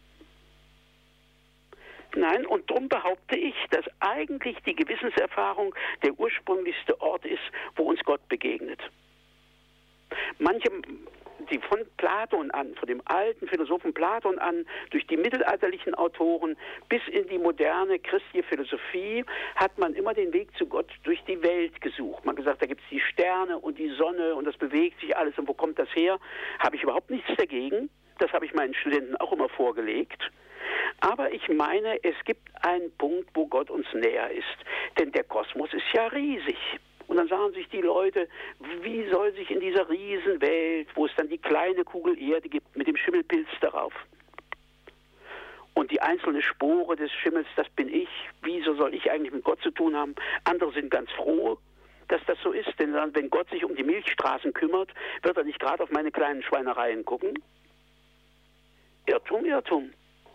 Nein, und darum behaupte ich, dass eigentlich die Gewissenserfahrung der ursprünglichste Ort ist, wo uns Gott begegnet. Manche, die von Platon an, von dem alten Philosophen Platon an, durch die mittelalterlichen Autoren bis in die moderne christliche Philosophie, hat man immer den Weg zu Gott durch die Welt gesucht. Man hat gesagt, da gibt es die Sterne und die Sonne und das bewegt sich alles und wo kommt das her? Habe ich überhaupt nichts dagegen. Das habe ich meinen Studenten auch immer vorgelegt. Aber ich meine, es gibt einen Punkt, wo Gott uns näher ist. Denn der Kosmos ist ja riesig. Und dann sagen sich die Leute, wie soll sich in dieser Riesenwelt, wo es dann die kleine Kugel Erde gibt, mit dem Schimmelpilz darauf und die einzelne Spore des Schimmels, das bin ich, wieso soll ich eigentlich mit Gott zu tun haben? Andere sind ganz froh, dass das so ist, denn dann, wenn Gott sich um die Milchstraßen kümmert, wird er nicht gerade auf meine kleinen Schweinereien gucken. Irrtum, Irrtum.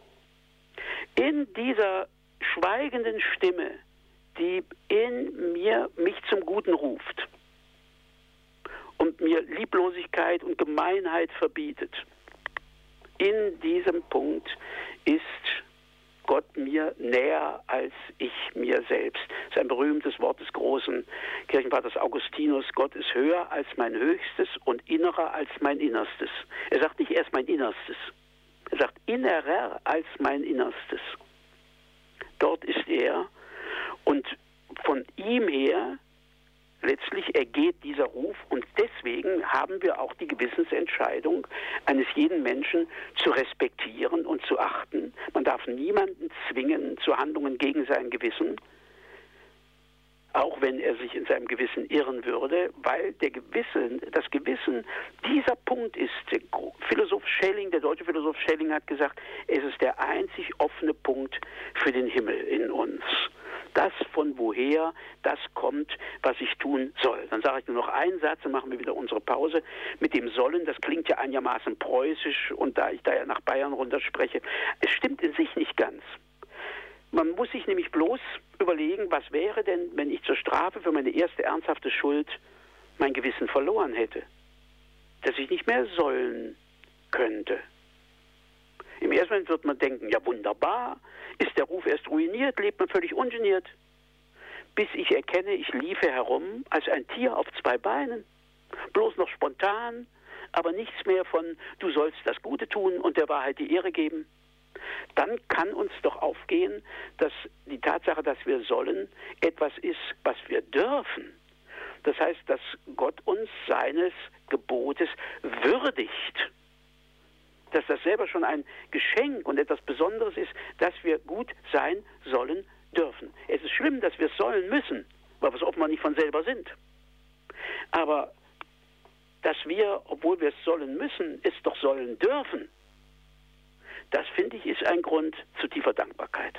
In dieser schweigenden Stimme, die in mir mich zum Guten ruft und mir Lieblosigkeit und Gemeinheit verbietet, in diesem Punkt ist Gott mir näher als ich mir selbst. Das ist ein berühmtes Wort des großen Kirchenvaters Augustinus. Gott ist höher als mein Höchstes und innerer als mein Innerstes. Er sagt nicht erst mein Innerstes. Er sagt innerer als mein Innerstes. Dort ist er. Und von ihm her letztlich ergeht dieser Ruf und deswegen haben wir auch die Gewissensentscheidung eines jeden Menschen zu respektieren und zu achten. Man darf niemanden zwingen zu Handlungen gegen sein Gewissen, auch wenn er sich in seinem Gewissen irren würde, weil das Gewissen dieser Punkt ist. Der Philosoph Schelling, der deutsche Philosoph Schelling hat gesagt, es ist der einzig offene Punkt für den Himmel in uns. Das, von woher das kommt, was ich tun soll. Dann sage ich nur noch einen Satz, dann machen wir wieder unsere Pause. Mit dem Sollen, das klingt ja einigermaßen preußisch und da ich da ja nach Bayern runterspreche, es stimmt in sich nicht ganz. Man muss sich nämlich bloß überlegen, was wäre denn, wenn ich zur Strafe für meine erste ernsthafte Schuld mein Gewissen verloren hätte, dass ich nicht mehr sollen könnte. Im ersten Moment wird man denken, ja wunderbar, ist der Ruf erst ruiniert, lebt man völlig ungeniert, bis ich erkenne, ich liefe herum als ein Tier auf zwei Beinen, bloß noch spontan, aber nichts mehr von, du sollst das Gute tun und der Wahrheit die Ehre geben. Dann kann uns doch aufgehen, dass die Tatsache, dass wir sollen, etwas ist, was wir dürfen. Das heißt, dass Gott uns seines Gebotes würdigt. Dass das selber schon ein Geschenk und etwas Besonderes ist, dass wir gut sein sollen dürfen. Es ist schlimm, dass wir es sollen müssen, weil wir es offenbar nicht von selber sind. Aber dass wir, obwohl wir es sollen müssen, es doch sollen dürfen, das finde ich ist ein Grund zu tiefer Dankbarkeit.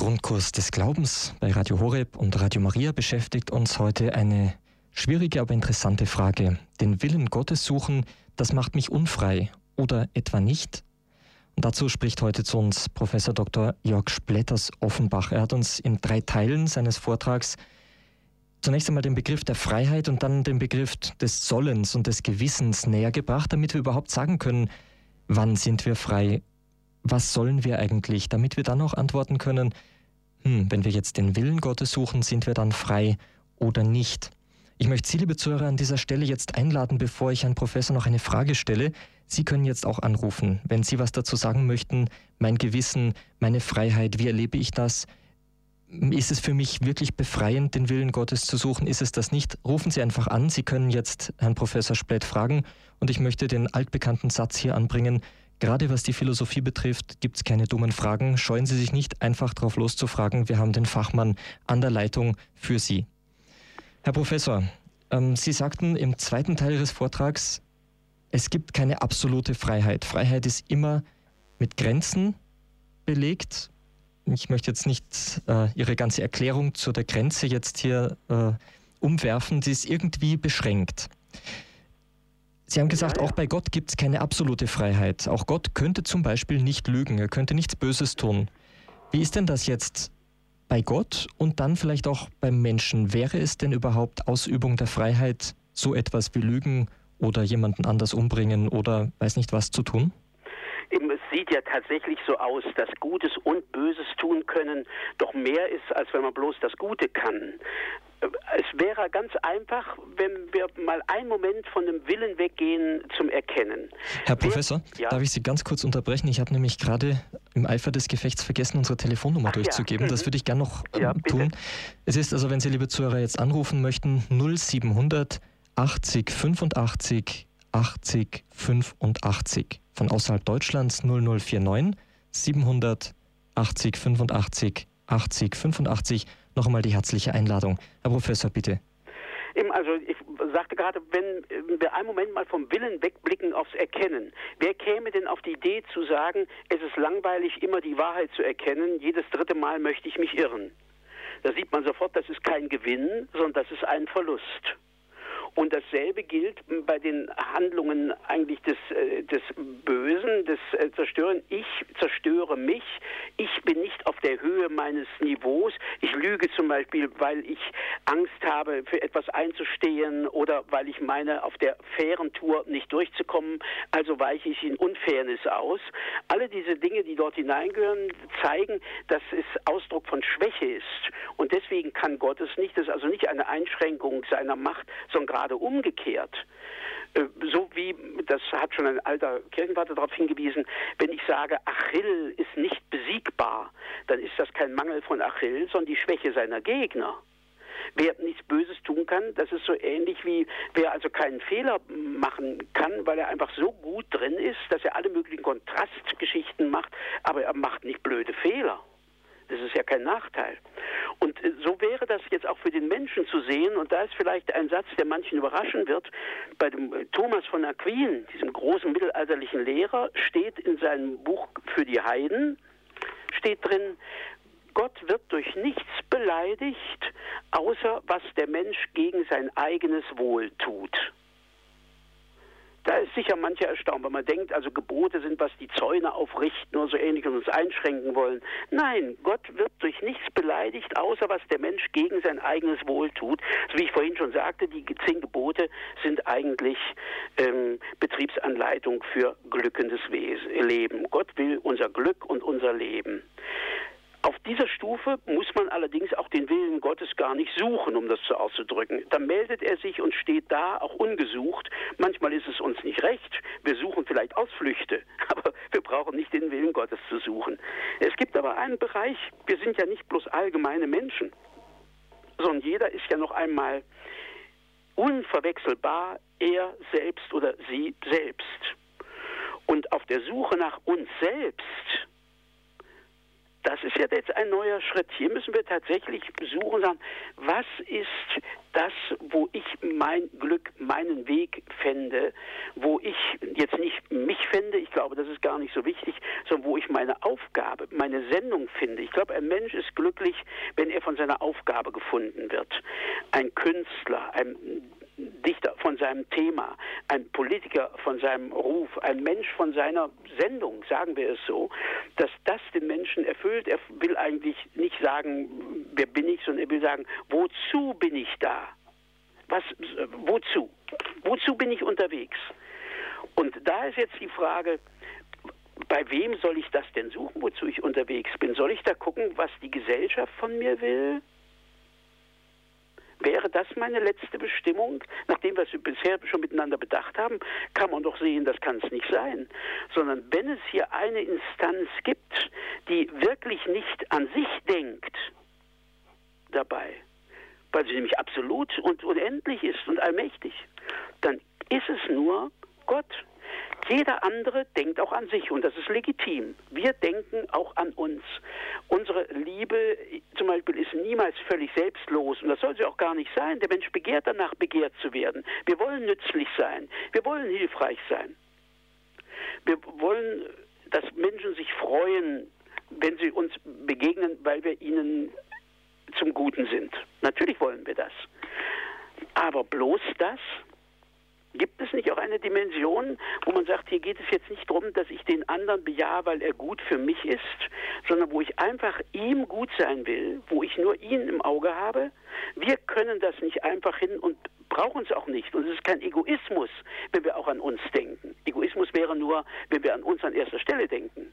Grundkurs des Glaubens bei Radio Horeb und Radio Maria beschäftigt uns heute eine schwierige, aber interessante Frage. Den Willen Gottes suchen, das macht mich unfrei oder etwa nicht? Und dazu spricht heute zu uns Professor Dr. Jörg Splett aus Offenbach. Er hat uns in 3 Teilen seines Vortrags zunächst einmal den Begriff der Freiheit und dann den Begriff des Sollens und des Gewissens näher gebracht, damit wir überhaupt sagen können, wann sind wir frei, was sollen wir eigentlich, damit wir dann auch antworten können, wenn wir jetzt den Willen Gottes suchen, sind wir dann frei oder nicht? Ich möchte Sie, liebe Zuhörer, an dieser Stelle jetzt einladen, bevor ich Herrn Professor noch eine Frage stelle. Sie können jetzt auch anrufen, wenn Sie was dazu sagen möchten. Mein Gewissen, meine Freiheit, wie erlebe ich das? Ist es für mich wirklich befreiend, den Willen Gottes zu suchen? Ist es das nicht? Rufen Sie einfach an. Sie können jetzt Herrn Professor Splett fragen. Und ich möchte den altbekannten Satz hier anbringen. Gerade was die Philosophie betrifft, gibt es keine dummen Fragen. Scheuen Sie sich nicht, einfach drauf loszufragen. Wir haben den Fachmann an der Leitung für Sie. Herr Professor, Sie sagten im 2. Teil Ihres Vortrags, es gibt keine absolute Freiheit. Freiheit ist immer mit Grenzen belegt. Ich möchte jetzt nicht Ihre ganze Erklärung zu der Grenze jetzt hier umwerfen. Sie ist irgendwie beschränkt. Sie haben gesagt, auch bei Gott gibt es keine absolute Freiheit. Auch Gott könnte zum Beispiel nicht lügen. Er könnte nichts Böses tun. Wie ist denn das jetzt bei Gott und dann vielleicht auch beim Menschen? Wäre es denn überhaupt Ausübung der Freiheit, so etwas wie Lügen oder jemanden anders umbringen oder weiß nicht was zu tun? Es sieht ja tatsächlich so aus, dass Gutes und Böses tun können doch mehr ist, als wenn man bloß das Gute kann. Es wäre ganz einfach, wenn wir mal einen Moment von dem Willen weggehen zum Erkennen. Herr Professor, darf ich Sie ganz kurz unterbrechen? Ich habe nämlich gerade im Eifer des Gefechts vergessen, unsere Telefonnummer durchzugeben. Das würde ich gerne noch tun. Es ist also, wenn Sie, liebe Zuhörer, jetzt anrufen möchten, 0700 80 85 80 85. Von außerhalb Deutschlands 0049 700 80 85 80 85. Noch einmal die herzliche Einladung. Herr Professor, bitte. Also ich sagte gerade, wenn wir einen Moment mal vom Willen wegblicken aufs Erkennen. Wer käme denn auf die Idee zu sagen, es ist langweilig, immer die Wahrheit zu erkennen, jedes 3. Mal möchte ich mich irren? Da sieht man sofort, das ist kein Gewinn, sondern das ist ein Verlust. Und dasselbe gilt bei den Handlungen eigentlich des Bösen, des Zerstören. Ich zerstöre mich. Ich bin nicht auf der Höhe meines Niveaus. Ich lüge zum Beispiel, weil ich Angst habe, für etwas einzustehen oder weil ich meine, auf der fairen Tour nicht durchzukommen. Also weiche ich in Unfairness aus. Alle diese Dinge, die dort hineingehören, zeigen, dass es Ausdruck von Schwäche ist. Und deswegen kann Gott es nicht. Das ist also nicht eine Einschränkung seiner Macht, sondern gerade umgekehrt. So wie, das hat schon ein alter Kirchenvater darauf hingewiesen, wenn ich sage, Achill ist nicht besiegbar, dann ist das kein Mangel von Achill, sondern die Schwäche seiner Gegner. Wer nichts Böses tun kann, das ist so ähnlich wie, wer also keinen Fehler machen kann, weil er einfach so gut drin ist, dass er alle möglichen Kontrastgeschichten macht, aber er macht nicht blöde Fehler. Das ist ja kein Nachteil. Und so wäre das jetzt auch für den Menschen zu sehen. Und da ist vielleicht ein Satz, der manchen überraschen wird. Bei dem Thomas von Aquin, diesem großen mittelalterlichen Lehrer, steht in seinem Buch für die Heiden, steht drin, Gott wird durch nichts beleidigt, außer was der Mensch gegen sein eigenes Wohl tut. Da ist sicher mancher erstaunt, weil man denkt, also Gebote sind, was die Zäune aufrichten oder so ähnlich und uns einschränken wollen. Nein, Gott wird durch nichts beleidigt, außer was der Mensch gegen sein eigenes Wohl tut. So wie ich vorhin schon sagte, die 10 Gebote sind eigentlich Betriebsanleitung für glückendes Leben. Gott will unser Glück und unser Leben. Auf dieser Stufe muss man allerdings auch den Willen Gottes gar nicht suchen, um das so auszudrücken. Da meldet er sich und steht da, auch ungesucht. Manchmal ist es uns nicht recht. Wir suchen vielleicht Ausflüchte, aber wir brauchen nicht den Willen Gottes zu suchen. Es gibt aber einen Bereich, wir sind ja nicht bloß allgemeine Menschen, sondern jeder ist ja noch einmal unverwechselbar er selbst oder sie selbst. Und auf der Suche nach uns selbst das ist ja jetzt ein neuer Schritt. Hier müssen wir tatsächlich suchen und sagen, was ist das, wo ich mein Glück, meinen Weg fände, wo ich jetzt nicht mich fände, ich glaube, das ist gar nicht so wichtig, sondern wo ich meine Aufgabe, meine Sendung finde. Ich glaube, ein Mensch ist glücklich, wenn er von seiner Aufgabe gefunden wird. Ein Künstler, ein Dichter von seinem Thema, ein Politiker von seinem Ruf, ein Mensch von seiner Sendung, sagen wir es so, dass das den Menschen erfüllt. Er will eigentlich nicht sagen, wer bin ich, sondern er will sagen, wozu bin ich da? Wozu? Wozu bin ich unterwegs? Und da ist jetzt die Frage, bei wem soll ich das denn suchen, wozu ich unterwegs bin? Soll ich da gucken, was die Gesellschaft von mir will? Wäre das meine letzte Bestimmung? Nachdem wir es bisher schon miteinander bedacht haben, kann man doch sehen, das kann es nicht sein. Sondern wenn es hier eine Instanz gibt, die wirklich nicht an sich denkt dabei, weil sie nämlich absolut und unendlich ist und allmächtig, dann ist es nur Gott. Jeder andere denkt auch an sich und das ist legitim. Wir denken auch an uns. Unsere Liebe zum Beispiel ist niemals völlig selbstlos und das soll sie auch gar nicht sein. Der Mensch begehrt danach, begehrt zu werden. Wir wollen nützlich sein. Wir wollen hilfreich sein. Wir wollen, dass Menschen sich freuen, wenn sie uns begegnen, weil wir ihnen zum Guten sind. Natürlich wollen wir das. Aber bloß das? Gibt es nicht auch eine Dimension, wo man sagt, hier geht es jetzt nicht darum, dass ich den anderen bejahe, weil er gut für mich ist, sondern wo ich einfach ihm gut sein will, wo ich nur ihn im Auge habe? Wir können das nicht einfach hin und brauchen es auch nicht. Und es ist kein Egoismus, wenn wir auch an uns denken. Egoismus wäre nur, wenn wir an uns an erster Stelle denken.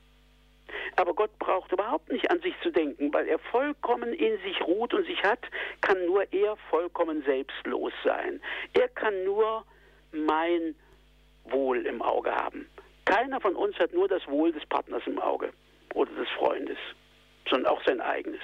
Aber Gott braucht überhaupt nicht an sich zu denken, weil er vollkommen in sich ruht und sich hat, kann nur er vollkommen selbstlos sein. Er kann nur mein Wohl im Auge haben. Keiner von uns hat nur das Wohl des Partners im Auge oder des Freundes, sondern auch sein eigenes.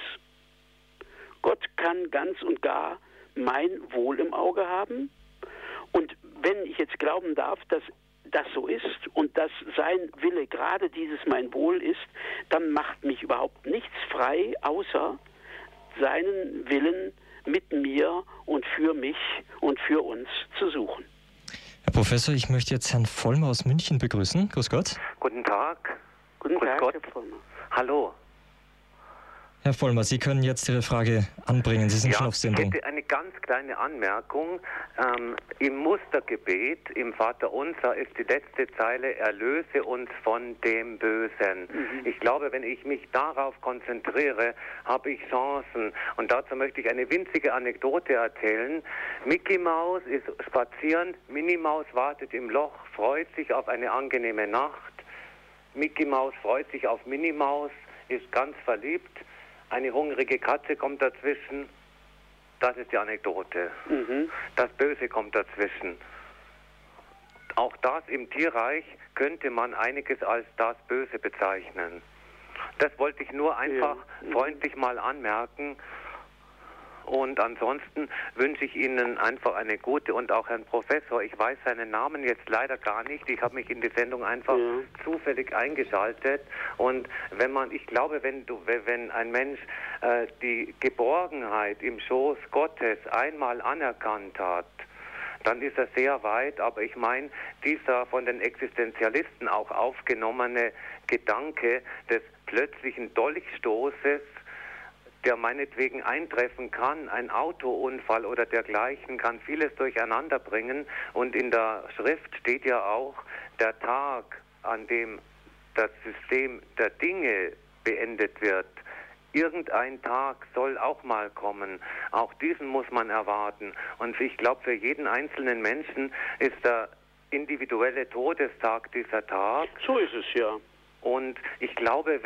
Gott kann ganz und gar mein Wohl im Auge haben. Und wenn ich jetzt glauben darf, dass das so ist und dass sein Wille gerade dieses mein Wohl ist, dann macht mich überhaupt nichts frei, außer seinen Willen mit mir und für mich und für uns zu suchen. Herr Professor, ich möchte jetzt Herrn Vollmer aus München begrüßen. Grüß Gott. Guten Tag. Guten Tag, Gott. Herr Vollmer. Hallo. Herr Vollmer, Sie können jetzt Ihre Frage anbringen. Sie sind schon auf Sendung. Ich hätte eine ganz kleine Anmerkung. Im Mustergebet, im Vaterunser, ist die letzte Zeile, erlöse uns von dem Bösen. Ich glaube, wenn ich mich darauf konzentriere, habe ich Chancen. Und dazu möchte ich eine winzige Anekdote erzählen. Mickey Maus ist spazieren, Minnie Maus wartet im Loch, freut sich auf eine angenehme Nacht. Mickey Maus freut sich auf Minnie Maus, ist ganz verliebt. Eine hungrige Katze kommt dazwischen. Das ist die Anekdote. Das Böse kommt dazwischen. Auch das im Tierreich könnte man einiges als das Böse bezeichnen. Das wollte ich nur einfach freundlich mal anmerken. Und ansonsten wünsche ich Ihnen einfach eine gute und auch Herrn Professor, ich weiß seinen Namen jetzt leider gar nicht, ich habe mich in die Sendung einfach zufällig eingeschaltet und ich glaube, wenn ein Mensch die Geborgenheit im Schoß Gottes einmal anerkannt hat, dann ist er sehr weit, aber ich meine, dieser von den Existenzialisten auch aufgenommene Gedanke des plötzlichen Dolchstoßes, der meinetwegen eintreffen kann, ein Autounfall oder dergleichen, kann vieles durcheinander bringen. Und in der Schrift steht ja auch, der Tag, an dem das System der Dinge beendet wird. Irgendein Tag soll auch mal kommen. Auch diesen muss man erwarten. Und ich glaube, für jeden einzelnen Menschen ist der individuelle Todestag dieser Tag. So ist es ja. Und ich glaube,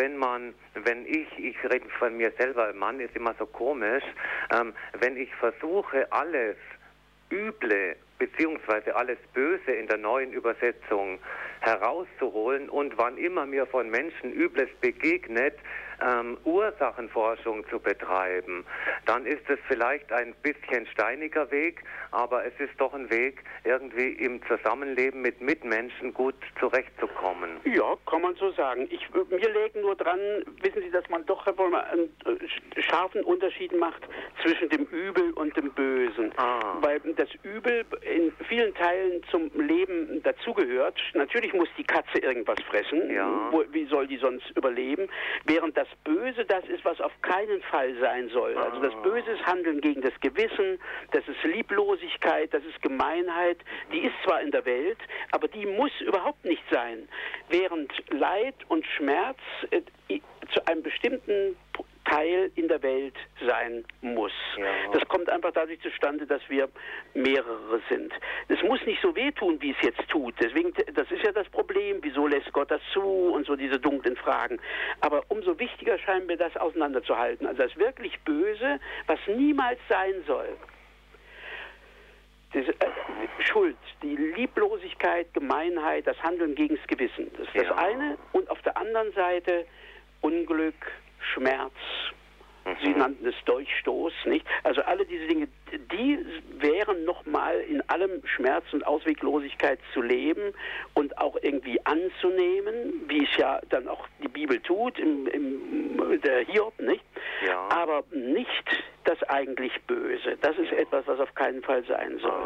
ich rede von mir selber, Mann ist immer so komisch, wenn ich versuche, alles Üble beziehungsweise alles Böse in der neuen Übersetzung herauszuholen und wann immer mir von Menschen Übles begegnet, Ursachenforschung zu betreiben, dann ist es vielleicht ein bisschen steiniger Weg, aber es ist doch ein Weg, irgendwie im Zusammenleben mit Mitmenschen gut zurechtzukommen. Ja, kann man so sagen. Mir läge nur dran, wissen Sie, dass man doch einen scharfen Unterschied macht zwischen dem Übel und dem Bösen. Weil das Übel in vielen Teilen zum Leben dazugehört. Natürlich muss die Katze irgendwas fressen. Ja. Wie soll die sonst überleben? Während das Böse das ist, was auf keinen Fall sein soll. Also das Böse ist Handeln gegen das Gewissen, das ist Lieblosigkeit, das ist Gemeinheit. Die ist zwar in der Welt, aber die muss überhaupt nicht sein. Während Leid und Schmerz zu einem bestimmten Teil in der Welt sein muss. Ja. Das kommt einfach dadurch zustande, dass wir mehrere sind. Es muss nicht so wehtun, wie es jetzt tut. Deswegen, das ist ja das Problem. Wieso lässt Gott das zu? Und so diese dunklen Fragen. Aber umso wichtiger scheint mir das auseinanderzuhalten. Also das wirklich Böse, was niemals sein soll. Schuld, die Lieblosigkeit, Gemeinheit, das Handeln gegen das Gewissen. Das ist das eine. Und auf der anderen Seite Unglück, Schmerz. Sie nannten es Dolchstoß, nicht? Also alle diese Dinge, die wären nochmal in allem Schmerz und Ausweglosigkeit zu leben und auch irgendwie anzunehmen, wie es ja dann auch die Bibel tut, der Hiob, nicht? Ja. Aber nicht das eigentlich Böse. Das ist etwas, was auf keinen Fall sein soll.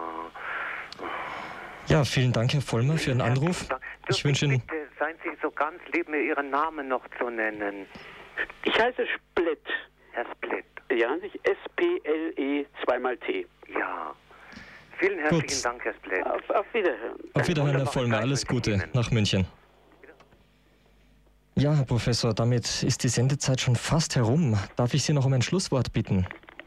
Ja, vielen Dank, Herr Vollmer, für Ihren Anruf. Ich wünsche Ihnen... Bitte, seien Sie so ganz lieb, mir Ihren Namen noch zu nennen. Ich heiße Splitt. Herr Splitt. Ja, nicht S-P-L-E 2x-T. Ja. Vielen herzlichen Dank, Herr Splitt. Auf Wiederhören. Auf Wiederhören, Herr Vollmer. Alles Gute nach München. Ja, Herr Professor, damit ist die Sendezeit schon fast herum. Darf ich Sie noch um ein Schlusswort bitten?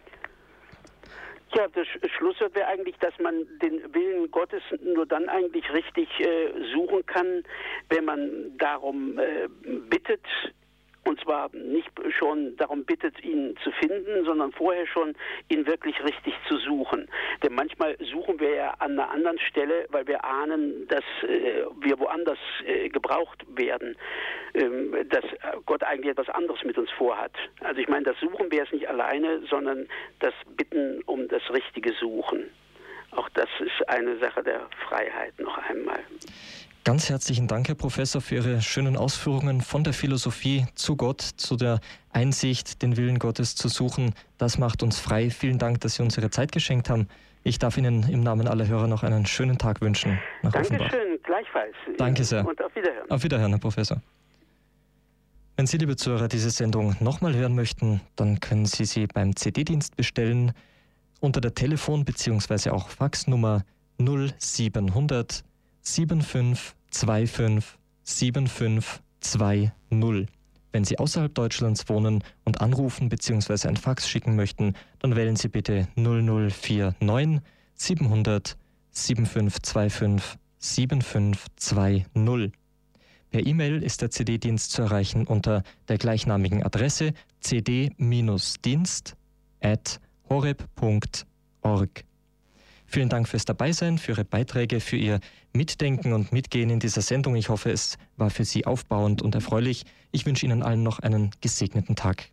Ja, das Schlusswort wäre eigentlich, dass man den Willen Gottes nur dann eigentlich richtig suchen kann, wenn man darum bittet, und zwar nicht schon darum bittet, ihn zu finden, sondern vorher schon, ihn wirklich richtig zu suchen. Denn manchmal suchen wir ja an einer anderen Stelle, weil wir ahnen, dass wir woanders gebraucht werden, dass Gott eigentlich etwas anderes mit uns vorhat. Also ich meine, das Suchen wäre es nicht alleine, sondern das Bitten um das richtige Suchen. Auch das ist eine Sache der Freiheit noch einmal. Ganz herzlichen Dank, Herr Professor, für Ihre schönen Ausführungen von der Philosophie zu Gott, zu der Einsicht, den Willen Gottes zu suchen. Das macht uns frei. Vielen Dank, dass Sie uns Ihre Zeit geschenkt haben. Ich darf Ihnen im Namen aller Hörer noch einen schönen Tag wünschen. Dankeschön, gleichfalls. Danke sehr. Und auf Wiederhören. Auf Wiederhören, Herr Professor. Wenn Sie, liebe Zuhörer, diese Sendung nochmal hören möchten, dann können Sie sie beim CD-Dienst bestellen unter der Telefon- bzw. auch Faxnummer 0700 7525 7520. Wenn Sie außerhalb Deutschlands wohnen und anrufen bzw. ein Fax schicken möchten, dann wählen Sie bitte 0049 700 7525 7520. Per E-Mail ist der CD-Dienst zu erreichen unter der gleichnamigen Adresse cd-dienst@horeb.org. Vielen Dank fürs Dabeisein, für Ihre Beiträge, für Ihr Mitdenken und Mitgehen in dieser Sendung. Ich hoffe, es war für Sie aufbauend und erfreulich. Ich wünsche Ihnen allen noch einen gesegneten Tag.